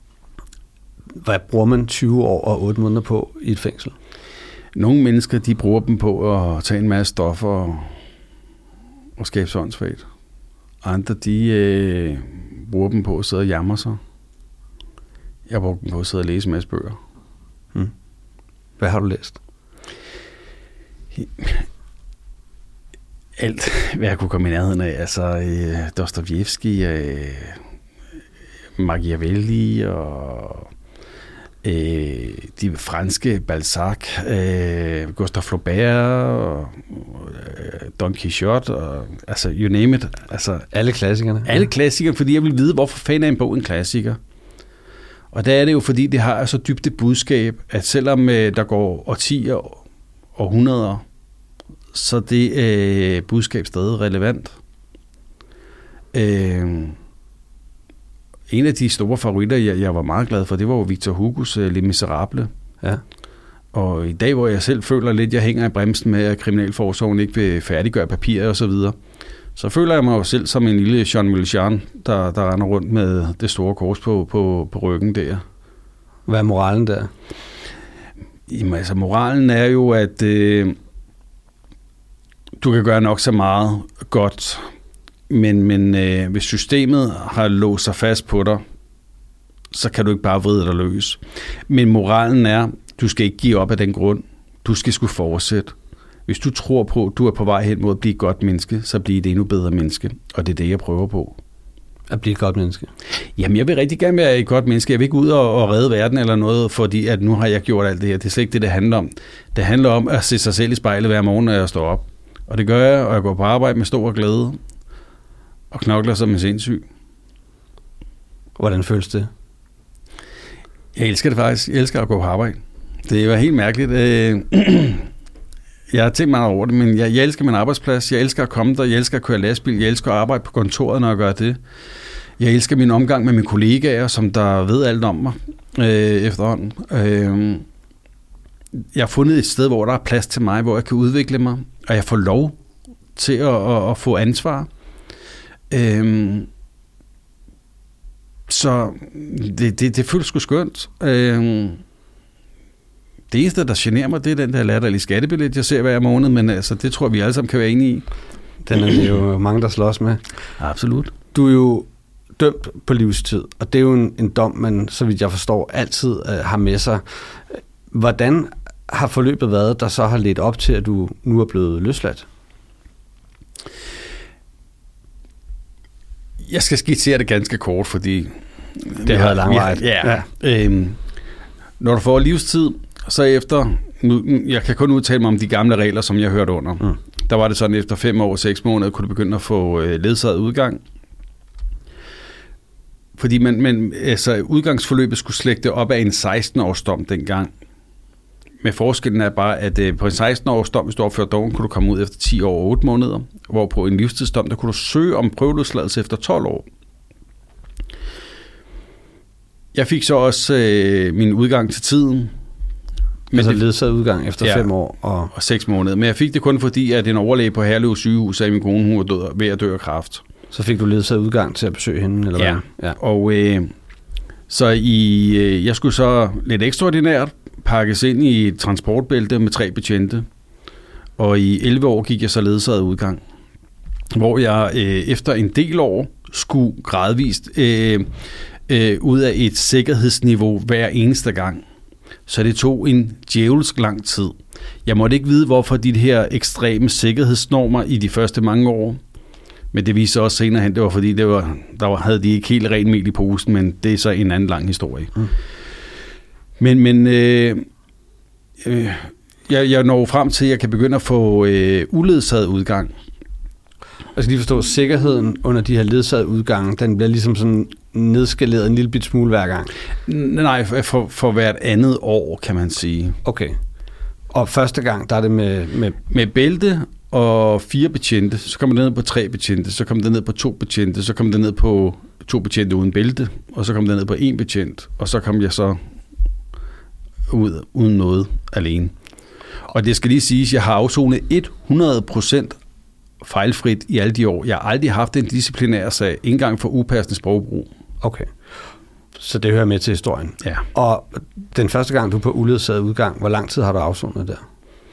Speaker 1: hvad bruger man tyve år og otte måneder på i et fængsel?
Speaker 3: Nogle mennesker, de bruger dem på at tage en masse stoffer og, og skabe åndssvagt. Andre, de øh, bruger dem på at sidde og jamre sig. Jeg bruger dem på at sidde og læse en masse bøger.
Speaker 1: Hmm. Hvad har du læst?
Speaker 3: Alt, hvad jeg kunne komme i nærheden af. Altså, øh, Dostojevskij, øh, Machiavelli og øh, de franske Balzac, øh, Gustave Flaubert og øh, Don Quixote, og, altså you name it. Altså,
Speaker 1: alle klassikerne?
Speaker 3: Alle klassikere, fordi jeg vil vide, hvorfor fanden er en bog en klassiker. Og der er det jo, fordi det har så dybt et budskab, at selvom øh, der går årtier og århundreder, så det øh, budskab stadig relevant. Øh, en af de store favoritter, jeg, jeg var meget glad for, det var jo Victor Hugos uh, Les Misérables.
Speaker 1: Ja.
Speaker 3: Og i dag, hvor jeg selv føler lidt, jeg hænger i bremsen med, at kriminalforsorgen ikke vil færdiggøre papirer og så videre, så føler jeg mig jo selv som en lille Jean Valjean, der, der render rundt med det store kors på, på, på ryggen der.
Speaker 1: Hvad er moralen der?
Speaker 3: Jamen, altså, moralen er jo, at øh, du kan gøre nok så meget godt, men, men øh, hvis systemet har låst sig fast på dig, så kan du ikke bare vride dig løs. Men moralen er, du skal ikke give op af den grund. Du skal sgu fortsætte. Hvis du tror på, at du er på vej hen mod at blive et godt menneske, så bliver det endnu bedre menneske. Og det er det, jeg prøver på.
Speaker 1: At blive et godt menneske?
Speaker 3: Jamen, jeg vil rigtig gerne være et godt menneske. Jeg vil ikke ud og, og redde verden eller noget, fordi at nu har jeg gjort alt det her. Det er slet ikke det, det handler om. Det handler om at se sig selv i spejlet hver morgen, når jeg står op. Og det gør jeg, og jeg går på arbejde med stor glæde. Og knokler som en sindssyg.
Speaker 1: Hvordan føles det?
Speaker 3: Jeg elsker det faktisk. Jeg elsker at gå på arbejde. Det var helt mærkeligt. Jeg har tænkt mig over det, men jeg, jeg elsker min arbejdsplads. Jeg elsker at komme der. Jeg elsker at køre lastbil. Jeg elsker at arbejde på kontoret, når jeg gør det. Jeg elsker min omgang med mine kollegaer, som der ved alt om mig øh, efterhånden. Øh, jeg har fundet et sted, hvor der er plads til mig, hvor jeg kan udvikle mig, og jeg får lov til at, at, at få ansvar. Øh, så det, det, det føles sgu skønt. Øh, Det eneste, der generer mig, det er den der latterlige skattebillet, jeg ser hver måned, men altså, det tror vi alle sammen kan være enige i.
Speaker 1: Den er det jo mange, der slås med.
Speaker 3: Absolut.
Speaker 1: Du er jo dømt på livstid, og det er jo en, en dom, man, så vidt jeg forstår, altid uh, har med sig. Hvordan har forløbet været, der så har ledt op til, at du nu er blevet løsladt?
Speaker 3: Jeg skal skitsere det ganske kort, fordi...
Speaker 1: Det har været langvejt.
Speaker 3: Ja. ja. Øhm, når du får livstid, så efter, nu, jeg kan kun udtale mig om de gamle regler, som jeg hørte under. Mm. Der var det sådan, efter fem år og seks måneder, kunne du begynde at få øh, ledsaget udgang. Fordi man, man, altså, udgangsforløbet skulle slægte op af en seksten-års dom dengang. Med forskellen er bare, at øh, på en seksten-års dom, hvis du opførte dommen, kunne du komme ud efter ti år og otte måneder. Hvor på en livstidsdom, der kunne du søge om prøveløsladelse efter tolv år. Jeg fik så også øh, min udgang til tiden.
Speaker 1: Men altså ledsaget udgang efter ja, fem år og...
Speaker 3: og seks måneder. Men jeg fik det kun fordi, at en overlæge på Herlev sygehus sagde, at min kone hun var død, ved at dø af kræft.
Speaker 1: Så fik du ledsaget udgang til at besøge hende? Eller
Speaker 3: ja.
Speaker 1: Hvad? Ja,
Speaker 3: og øh, så i, øh, jeg skulle så lidt ekstraordinært pakkes ind i et transportbælte med tre betjente. Og i elleve år gik jeg så ledsaget udgang. Hvor jeg øh, efter en del år skulle gradvist øh, øh, ud af et sikkerhedsniveau hver eneste gang. Så det tog en djævelsk lang tid. Jeg måtte ikke vide, hvorfor de her ekstreme sikkerhedsnormer i de første mange år. Men det viste også senere hen, det var fordi, det var, der var, havde de ikke helt ren mel i posen, men det er så en anden lang historie. Mm. Men, men øh, øh, jeg, jeg når frem til, at jeg kan begynde at få øh, uledsaget udgang.
Speaker 1: Jeg skal lige forstå, at sikkerheden under de her ledsagede udgange, den bliver ligesom sådan nedskaleret en lille bit smule hver gang?
Speaker 3: Nej, for, for hvert andet år, kan man sige.
Speaker 1: Okay. Og første gang, der er det med... Med,
Speaker 3: med bælte og fire betjente, så kommer det ned på tre betjente, så kommer det ned på to betjente, så kommer det ned på to betjente uden bælte, og så kommer det ned på en betjent, og så kom jeg så ud uden noget alene. Og det skal lige siges, at jeg har afsonet hundrede procent fejlfrit i alle de år. Jeg har aldrig haft en disciplinær sag, ikke engang for upassende sprogbrug.
Speaker 1: Okay. Så det hører med til historien.
Speaker 3: Ja.
Speaker 1: Og den første gang, du er på uledsaget udgang, hvor lang tid har du afsonet der?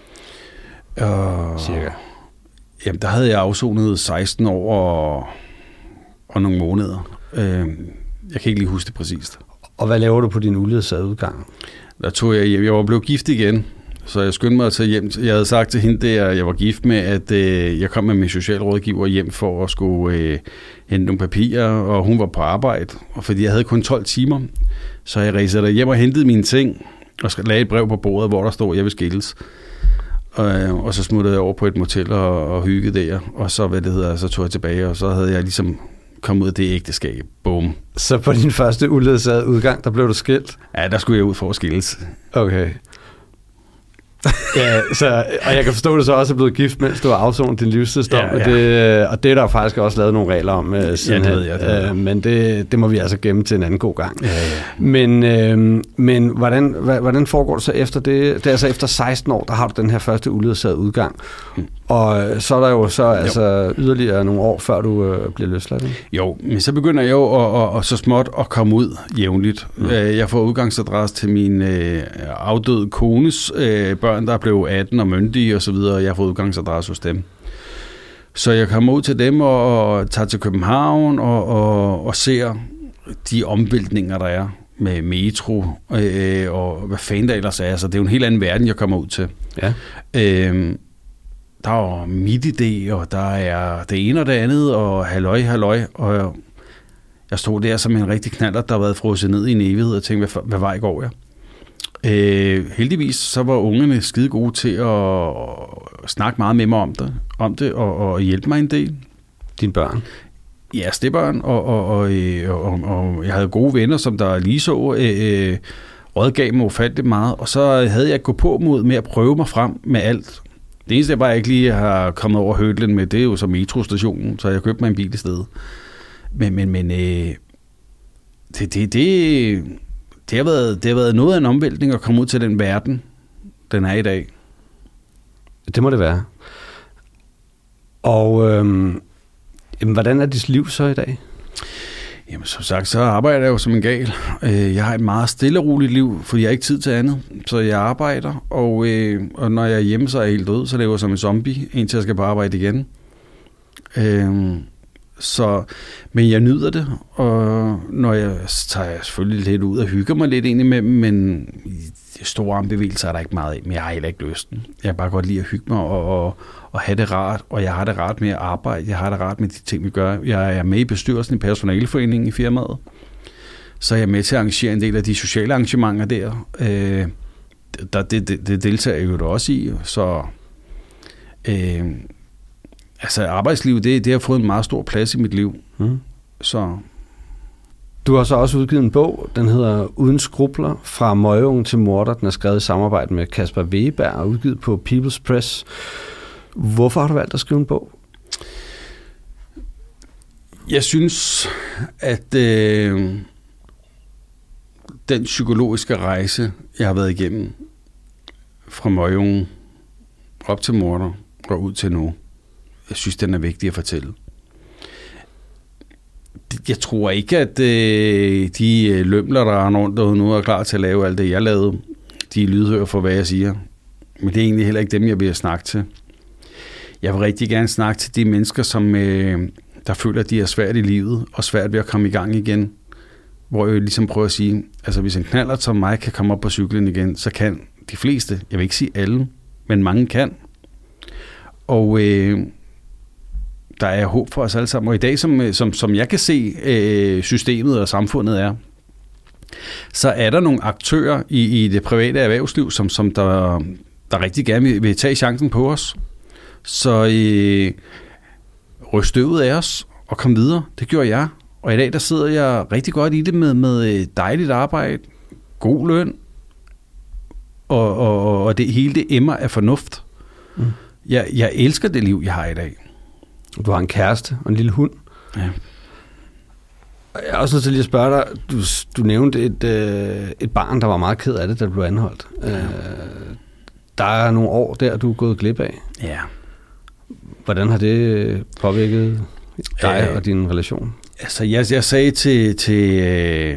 Speaker 3: Uh,
Speaker 1: Cirka.
Speaker 3: Jamen, der havde jeg afsonet seksten år og, og nogle måneder. Uh, jeg kan ikke lige huske det præcist.
Speaker 1: Og hvad laver du på din uledsagede udgang?
Speaker 3: Der tog jeg hjem. Jeg var blevet gift igen, så jeg skyndte mig at tage hjem. Jeg havde sagt til hende, der jeg var gift med, at øh, jeg kom med min socialrådgiver hjem for at skulle øh, hente nogle papirer, og hun var på arbejde. Og fordi jeg havde kun tolv timer, så jeg rejste der hjem og hentede mine ting, og lagde et brev på bordet, hvor der stod, at jeg vil skilles. Og, og så smuttede jeg over på et motel og, og hyggede der, og så, hvad det hedder, så tog jeg tilbage, og så havde jeg ligesom kommet ud af det ægteskab. Boom.
Speaker 1: Så på din første uledsagede udgang, der blev du skilt?
Speaker 3: Ja, der skulle jeg ud for at skilles.
Speaker 1: Okay. Ja, så, og jeg kan forstå, at du så også er blevet gift, mens du har afsonet din livstidsdom. Ja, ja. Det, og det er der faktisk også lavet nogle regler om uh, siden.
Speaker 3: Ja, det ved jeg. Det ved jeg.
Speaker 1: Uh, men det, det må vi altså gemme til en anden god gang.
Speaker 3: Ja, ja.
Speaker 1: Men, uh, men hvordan, hvordan foregår det så efter det? Det er altså efter seksten år, der har du den her første uledsagede udgang. Mm. Og så er der jo så altså, yderligere nogle år, før du uh, bliver løsladt.
Speaker 3: Jo, men så begynder jeg jo at, at, at, så småt at komme ud jævnligt. Mm. Jeg får udgangsadresse til min øh, afdøde kones øh, børn, der blev atten og myndige og så videre, og jeg får udgangsadresse hos dem. Så jeg kommer ud til dem og, og tager til København og, og, og ser de omvæltninger, der er med metro øh, og hvad fanden der ellers er. Så det er jo en helt anden verden, jeg kommer ud til. Ja. Øh, der er MitID, og der er det ene og det andet, og halløj, halløj, og jeg stod der som en rigtig knaller, der har været frosset ned i en evighed, og tænkte, hvad, hvad vej går jeg? Øh, heldigvis så var ungerne skide gode til at snakke meget med mig om det, om det og, og hjælpe mig en del.
Speaker 1: Dine børn?
Speaker 3: Ja, stedbørn, og, og, og, og, og jeg havde gode venner, som der lige så øh, rådgav mig ufatteligt meget, og så havde jeg gået på mod med at prøve mig frem med alt. Det eneste, jeg bare ikke lige har kommet over hurdlen med, det er jo så metrostationen, så jeg købte mig en bil i stedet. Men, men, men øh, det, det, det, det, har været, det har været noget af en omvæltning at komme ud til den verden, den er i dag.
Speaker 1: Det må det være. Og øhm, jamen, hvordan er dit liv så i dag?
Speaker 3: Jamen, som sagt, så arbejder jeg jo som en gal. Jeg har et meget stille og roligt liv, for jeg har ikke tid til andet. Så jeg arbejder, og, øh, og når jeg er hjemme, så er jeg helt død, så lever jeg som en zombie, indtil jeg skal på arbejde igen. Øh, så, men jeg nyder det, og når jeg tager jeg selvfølgelig lidt ud og hygger mig lidt ind imellem, men i store armbevægelser er der ikke meget af, men jeg har heller ikke lysten. Jeg kan bare godt lide at hygge mig og, og, og have det rart, og jeg har det rart med at arbejde, jeg har det rart med de ting, vi gør. Jeg er med i bestyrelsen i personaleforeningen i firmaet, så jeg er med til at arrangere en del af de sociale arrangementer der. Øh, der det, det, det deltager jeg jo også i, så øh, altså arbejdsliv, det, det har fået en meget stor plads i mit liv. Mm. Så
Speaker 1: du har så også udgivet en bog, den hedder Uden skrupler, fra møgeunge til morder. Den er skrevet i samarbejde med Kasper Wegeberg og udgivet på People's Press. Hvorfor har du valgt at skrive en bog?
Speaker 3: Jeg synes, at øh, den psykologiske rejse, jeg har været igennem, fra møgeunge op til morder og ud til nu, jeg synes, den er vigtig at fortælle. Jeg tror ikke, at øh, de lømler, der er rundt derude nu, er klar til at lave alt det, jeg lavede. De er lydhører for, hvad jeg siger. Men det er egentlig heller ikke dem, jeg vil snakke til. Jeg vil rigtig gerne snakke til de mennesker, som øh, der føler, at de er svært i livet, og svært ved at komme i gang igen. Hvor jeg ligesom prøver at sige, altså hvis en knaller som mig kan komme op på cyklen igen, så kan de fleste, jeg vil ikke sige alle, men mange kan. Og øh, der er håb for os alle sammen. Og i dag, som, som, som jeg kan se øh, systemet og samfundet er, så er der nogle aktører i, i det private erhvervsliv, som, som der, der rigtig gerne vil, vil tage chancen på os. Så øh, ryst støvet af os og kom videre. Det gjorde jeg. Og i dag, der sidder jeg rigtig godt i det med, med dejligt arbejde, god løn, og, og, og det hele det emmer af fornuft. Mm. Jeg, jeg elsker det liv, jeg har i dag.
Speaker 1: Du har en kæreste og en lille hund.
Speaker 3: Ja.
Speaker 1: Jeg er også nødt til lige at spørge dig, du, du nævnte et, øh, et barn, der var meget ked af det, da du blev anholdt. Ja. Øh, der er nogle år der, du er gået glip af.
Speaker 3: Ja.
Speaker 1: Hvordan har det påvirket dig øh, og din relation?
Speaker 3: Altså, jeg, jeg sagde til, til, øh,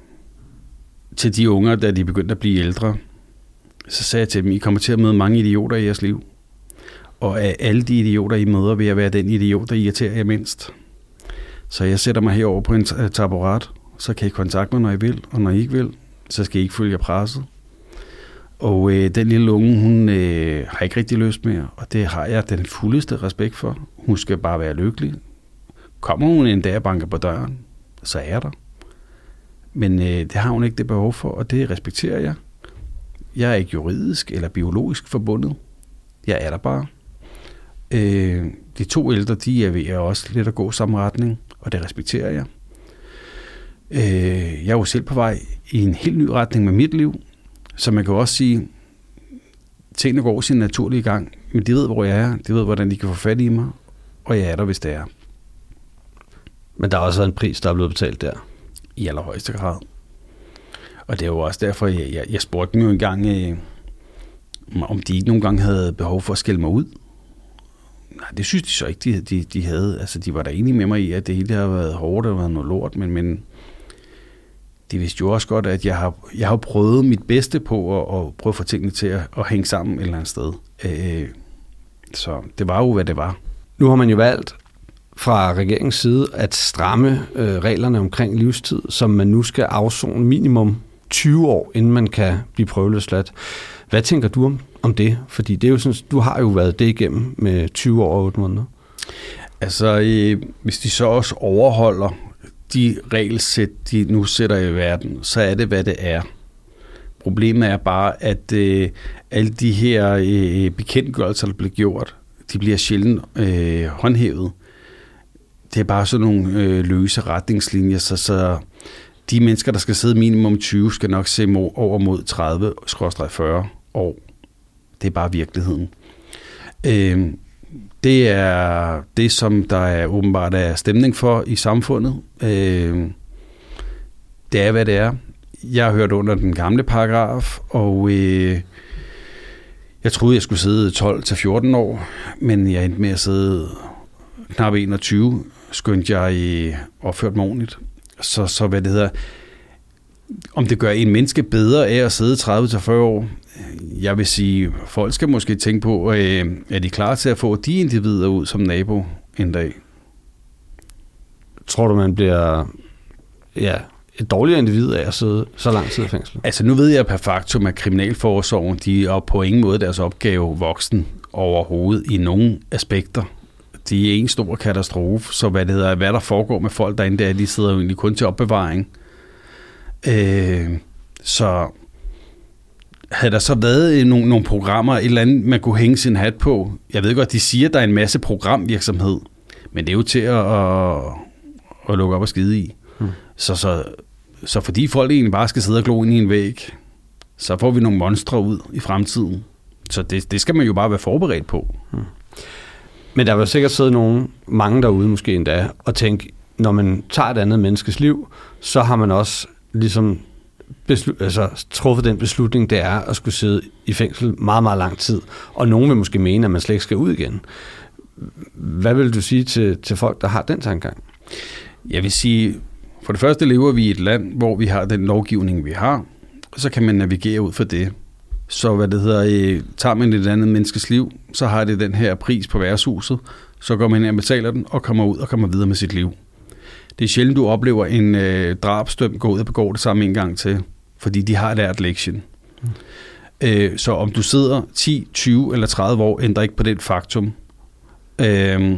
Speaker 3: til de unger, da de begyndte at blive ældre, så sagde jeg til dem, I kommer til at møde mange idioter i jeres liv. Og af alle de idioter, I møder, vil jeg være den idiot, der irriterer jer mindst. Så jeg sætter mig herover på en taburet, så kan I kontakte mig, når I vil, og når I ikke vil, så skal I ikke følge jer presset. Og øh, den lille unge, hun øh, har ikke rigtig lyst mere, og det har jeg den fuldeste respekt for. Hun skal bare være lykkelig. Kommer hun en dag og banker på døren, så er der. Men øh, det har hun ikke det behov for, og det respekterer jeg. Jeg er ikke juridisk eller biologisk forbundet. Jeg er der bare. Øh, de to ældre, de er ved at også lidt at gå samme retning, og det respekterer jeg. Øh, jeg er jo selv på vej i en helt ny retning med mit liv, så man kan også sige, tingene går sin naturlige gang, men de ved, hvor jeg er, de ved, hvordan de kan få fat i mig, og jeg er der, hvis det er.
Speaker 1: Men der er også en pris, der er blevet betalt der.
Speaker 3: I allerhøjeste grad. Og det er jo også derfor, jeg, jeg, jeg spurgte dem jo engang, øh, om de ikke nogle gange havde behov for at skælde mig ud. Nej, det synes de så ikke, de, de, de havde. Altså, de var da enige med mig i, at det hele har været hårdt og været noget lort, men, men de vidste jo også godt, at jeg har, jeg har prøvet mit bedste på at, at prøve at få tingene til at, at hænge sammen et eller andet sted. Øh, så det var jo, hvad det var.
Speaker 1: Nu har man jo valgt fra regeringens side at stramme øh, reglerne omkring livstid, som man nu skal afzone minimum tyve år, inden man kan blive prøveløsladt. Hvad tænker du om, om det? Fordi det er jo sådan, du har jo været det igennem med tyve år og otte måneder.
Speaker 3: Altså, øh, hvis de så også overholder de regelsæt, de nu sætter i verden, så er det, hvad det er. Problemet er bare, at øh, alle de her øh, bekendtgørelser, der bliver gjort, de bliver sjældent øh, håndhævet. Det er bare sådan nogle øh, løse retningslinjer, så, så de mennesker, der skal sidde minimum tyve, skal nok se over mod tredive til fyrre år. Det er bare virkeligheden. Øh, det er det, som der er åbenbart er stemning for i samfundet. Øh, det er, hvad det er. Jeg har hørt under den gamle paragraf, og øh, jeg troede, jeg skulle sidde tolv til fjorten år, men jeg endte med at sidde knap enogtyve, skønt jeg øh, opført mig ordentligt. Så, så hvad det hedder, om det gør en menneske bedre af at sidde tredive til fyrre år, jeg vil sige, folk skal måske tænke på, øh, er de klar til at få de individer ud som nabo en dag?
Speaker 1: Tror du, man bliver ja, et dårligere individ af at sidde så lang tid i fængsel?
Speaker 3: Altså nu ved jeg per faktum, at kriminalforsorgen, de er på ingen måde deres opgave voksen overhovedet i nogle aspekter. De er en stor katastrofe, så hvad det hedder, hvad der foregår med folk derinde, der, de sidder jo egentlig kun til opbevaring. Øh, så havde der så været nogle, nogle programmer, et eller andet, man kunne hænge sin hat på. Jeg ved godt, de siger, at der er en masse programvirksomhed, men det er jo til at, at, at lukke op og skide i. Hmm. Så, så, så fordi folk egentlig bare skal sidde og glo ind i en væg, så får vi nogle monstre ud i fremtiden. Så det, det skal man jo bare være forberedt på.
Speaker 1: Hmm. Men der vil sikkert sidde nogen, mange derude måske endda, og tænke, når man tager et andet menneskes liv, så har man også ligesom beslut, altså, truffet den beslutning, det er at skulle sidde i fængsel meget, meget lang tid. Og nogen vil måske mene, at man slet ikke skal ud igen. Hvad vil du sige til, til folk, der har den tankegang?
Speaker 3: Jeg vil sige, for det første lever vi i et land, hvor vi har den lovgivning, vi har, og så kan man navigere ud for det. Så hvad det hedder, tager man et andet menneskes liv, så har det den her pris på værtshuset, så går man ind og betaler den, og kommer ud og kommer videre med sit liv. Det er sjældent, du oplever en øh, drabsdømt gå ud og begå det samme en gang til, fordi de har lært lektion. Mm. Øh, så om du sidder ti, tyve eller tredive år, ændrer ikke på det faktum. Øh,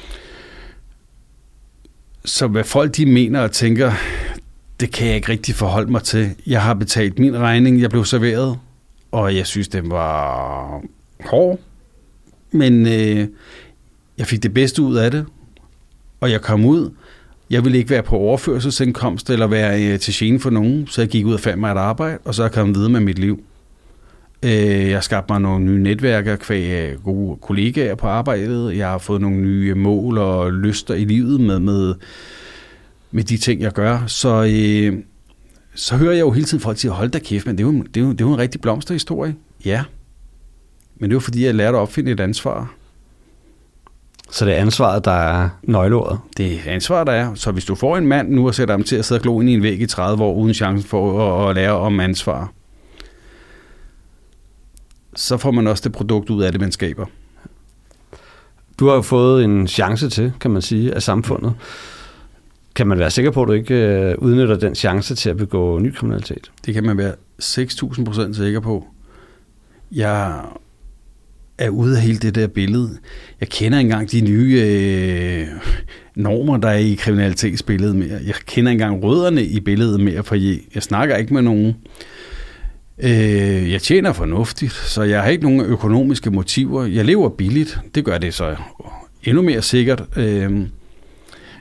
Speaker 3: så hvad folk de mener og tænker, det kan jeg ikke rigtig forholde mig til. Jeg har betalt min regning, jeg blev serveret, og jeg synes, den var hård. Men øh, jeg fik det bedste ud af det, og jeg kom ud. Jeg ville ikke være på overførselsindkomst eller være øh, til gene for nogen, så jeg gik ud og fandt mig et arbejde, og så er jeg kommet videre med mit liv. Øh, jeg skabte mig nogle nye netværker, kvæg gode kollegaer på arbejdet. Jeg har fået nogle nye mål og lyster i livet med, med, med de ting, jeg gør. Så, øh, så hører jeg jo hele tiden folk sige, hold da kæft, men det er, jo, det, er jo, det er jo en rigtig blomsterhistorie. Ja, men det var fordi, jeg lærte at opfinde et ansvar.
Speaker 1: Så det er ansvaret, der er nøgleordet?
Speaker 3: Det er ansvaret, der er. Så hvis du får en mand nu og sætter ham til at sidde og glo ind i en væg i tredive år, uden chancen for at, at lære om ansvar, så får man også det produkt ud af det, man skaber.
Speaker 1: Du har jo fået en chance til, kan man sige, af samfundet. Kan man være sikker på, at du ikke udnytter den chance til at begå ny kriminalitet?
Speaker 3: Det kan man være seks tusind procent sikker på. Jeg er ude af hele det der billede. Jeg kender engang de nye øh, normer, der er i kriminalitetsbilledet mere. Jeg kender engang rødderne i billedet mere, for jeg, jeg snakker ikke med nogen. Øh, jeg tjener fornuftigt, så jeg har ikke nogen økonomiske motiver. Jeg lever billigt. Det gør det så endnu mere sikkert. Øh,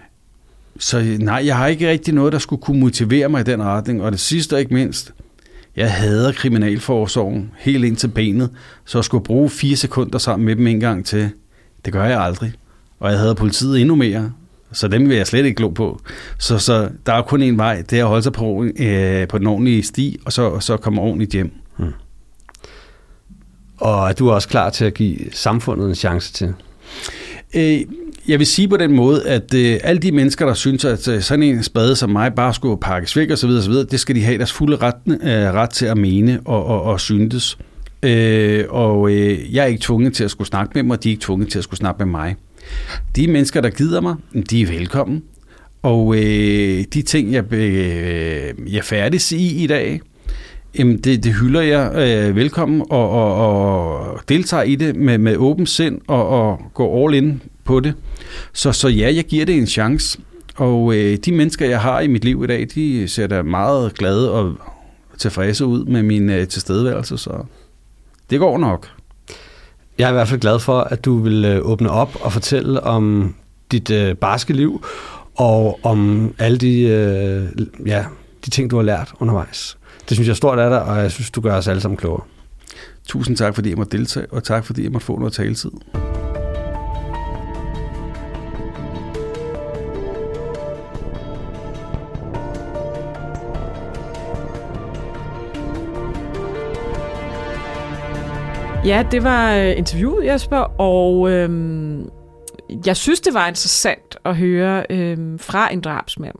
Speaker 3: så nej, jeg har ikke rigtig noget, der skulle kunne motivere mig i den retning. Og det sidste og ikke mindst, Jeg hader kriminalforsorgen helt ind til benet, så at skulle bruge fire sekunder sammen med dem en gang til, det gør jeg aldrig. Og jeg hader politiet endnu mere, så dem vil jeg slet ikke glo på. Så, så der er kun en vej, det er at holde sig på, øh, på den ordentlige sti, og så, og så komme ordentligt hjem. Hmm.
Speaker 1: Og er du også klar til at give samfundet en chance til?
Speaker 3: Øh, jeg vil sige på den måde, at øh, alle de mennesker, der synes, at øh, sådan en spade som mig bare skulle pakkes væk og så videre, så videre, det skal de have deres fulde ret, øh, ret til at mene og, og, og syntes. Øh, og øh, jeg er ikke tvunget til at skulle snakke med dem, og de er ikke tvunget til at skulle snakke med mig. De mennesker, der gider mig, de er velkommen. Og øh, de ting, jeg, øh, jeg færdes i i dag, jamen det, det hylder jeg øh, velkommen og, og, og deltager i det med, med åben sind og, og går all in på det. Så, så ja, jeg giver det en chance. Og øh, de mennesker, jeg har i mit liv i dag, de ser da meget glade og tilfredse ud med min øh, tilstedeværelse, så det går nok.
Speaker 1: Jeg er i hvert fald glad for, at du vil øh, åbne op og fortælle om dit øh, barske liv og om alle de, øh, ja, de ting, du har lært undervejs. Det synes jeg er stort af dig, og jeg synes, du gør os alle sammen klogere.
Speaker 3: Tusind tak, fordi jeg måtte deltage, og tak, fordi jeg måtte få noget taletid.
Speaker 2: Ja, det var interviewet, Jesper, og øhm, jeg synes, det var interessant at høre øhm, fra en drabsmand.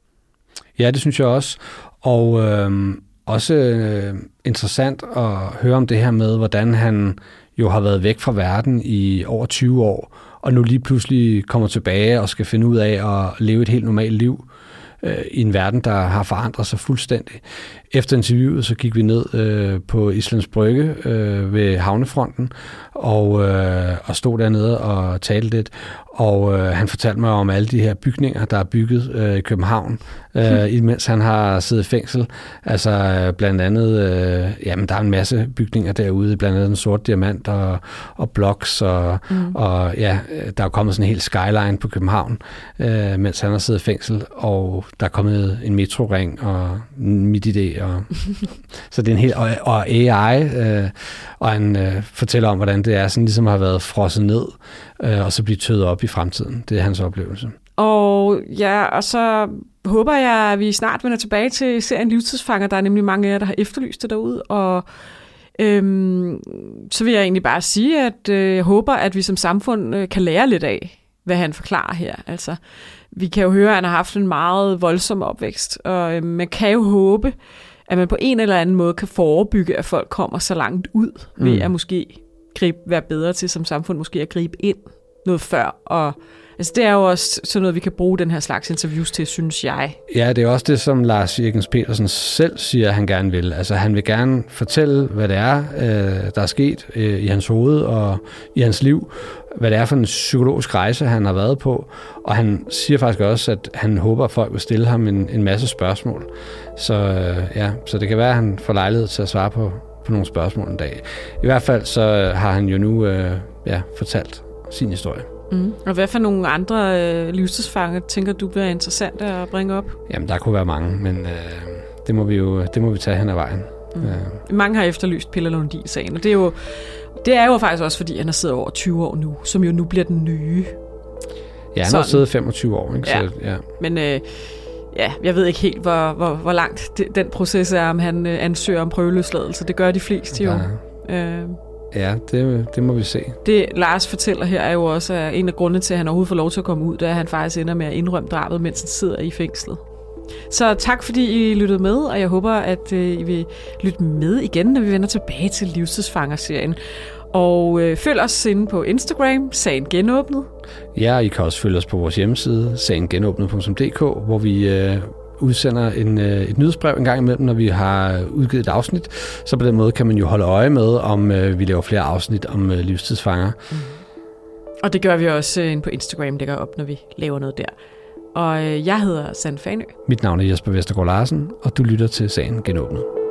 Speaker 1: Ja, det synes jeg også. Og øhm, også øh, interessant at høre om det her med, hvordan han jo har været væk fra verden i over tyve år, og nu lige pludselig kommer tilbage og skal finde ud af at leve et helt normalt liv øh, i en verden, der har forandret sig fuldstændig. Efter interviewet, så gik vi ned øh, på Islands Brygge øh, ved havnefronten, og, øh, og stod dernede og talte lidt. Og øh, han fortalte mig om alle de her bygninger, der er bygget øh, i København, øh, imens han har siddet i fængsel. Altså øh, blandt andet, øh, jamen der er en masse bygninger derude, blandt andet Den Sorte Diamant og, og Blocks, og, mm. og ja, der er kommet sådan en hel skyline på København, øh, mens han har siddet i fængsel, og der er kommet en metroring og MitID. Og, så det er en helt, og, og A I, øh, og han øh, fortæller om, hvordan det er, sådan ligesom har været frosset ned, øh, og så blive tøet op i fremtiden. Det er hans oplevelse.
Speaker 2: Og ja, og så håber jeg, at vi snart vender tilbage til serien Livstidsfanger. Der er nemlig mange af jer, der har efterlyst det derude, og øhm, så vil jeg egentlig bare sige, at øh, jeg håber, at vi som samfund øh, kan lære lidt af, hvad han forklarer her. Altså, vi kan jo høre, at han har haft en meget voldsom opvækst, og øh, man kan jo håbe, at man på en eller anden måde kan forebygge, at folk kommer så langt ud, mm. ved at måske gribe, være bedre til som samfund, måske at gribe ind noget før. Og altså, det er jo også sådan noget, vi kan bruge den her slags interviews til, synes jeg.
Speaker 1: Ja, det er også det, som Lars Jørgens Petersen selv siger, han gerne vil. Altså, han vil gerne fortælle, hvad det er, øh, der er sket øh, i hans hoved og i hans liv, hvad det er for en psykologisk rejse, han har været på. Og han siger faktisk også, at han håber, at folk vil stille ham en, en masse spørgsmål. Så øh, ja, så det kan være, at han får lejlighed til at svare på, på nogle spørgsmål en dag. I hvert fald så har han jo nu øh, ja, fortalt sin historie.
Speaker 2: Mm. Og hvad for nogle andre øh, livstidsfanger tænker du bliver interessant at bringe op?
Speaker 1: Jamen, der kunne være mange, men øh, det må vi jo det må vi tage hen ad vejen.
Speaker 2: Mm. Øh. Mange har efterlyst Pelle Lundin-sagen, og det er jo det er jo faktisk også, fordi han har siddet over tyve år nu, som jo nu bliver den nye.
Speaker 1: Ja, han har siddet femogtyve år, ikke?
Speaker 2: Ja.
Speaker 1: Så, ja.
Speaker 2: Men øh, ja, jeg ved ikke helt, hvor, hvor, hvor langt det, den proces er, om han øh, ansøger om prøveløsladelse. Det gør de fleste jo.
Speaker 1: Ja. Øh. Ja, det, det må vi se.
Speaker 2: Det Lars fortæller her er jo også at en af grundene til, at han overhovedet får lov til at komme ud, det er, at han faktisk ender med at indrømme drabet, mens han sidder i fængslet. Så tak, fordi I lyttede med, og jeg håber, at øh, I vil lytte med igen, når vi vender tilbage til Livstidsfanger-serien. Og øh, følg os inde på Instagram, Sagen Genåbnet.
Speaker 1: Ja, I kan også følge os på vores hjemmeside, sagen genåbnet punktum d k, hvor vi øh, udsender en, øh, et nyhedsbrev en gang imellem, når vi har udgivet et afsnit. Så på den måde kan man jo holde øje med, om øh, vi laver flere afsnit om øh, livstidsfanger. Mm.
Speaker 2: Og det gør vi også øh, på Instagram, lægger op, når vi laver noget der. Og øh, jeg hedder Sand Fanø.
Speaker 1: Mit navn er Jesper Vestergaard Larsen, og du lytter til Sagen Genåbnet.